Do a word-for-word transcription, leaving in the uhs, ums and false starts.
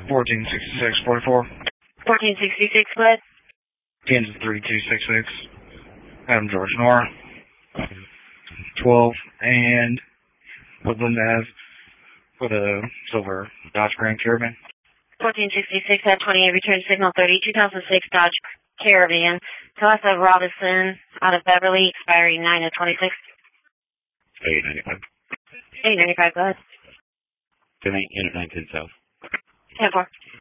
fourteen sixty-six forty-four. fourteen sixty-six, go ahead. Kansas three two six six. Adam George Nora. twelve and Woodland Ave for the silver Dodge Grand Caravan. fourteen sixty-six at twenty-eight, return signal thirty, two thousand six Dodge Caravan. Telesa Robinson out of Beverly, expiring nine of twenty-six. eight ninety-five. eight ninety-five, go ahead. ten eight, Unit nineteen South. ten four.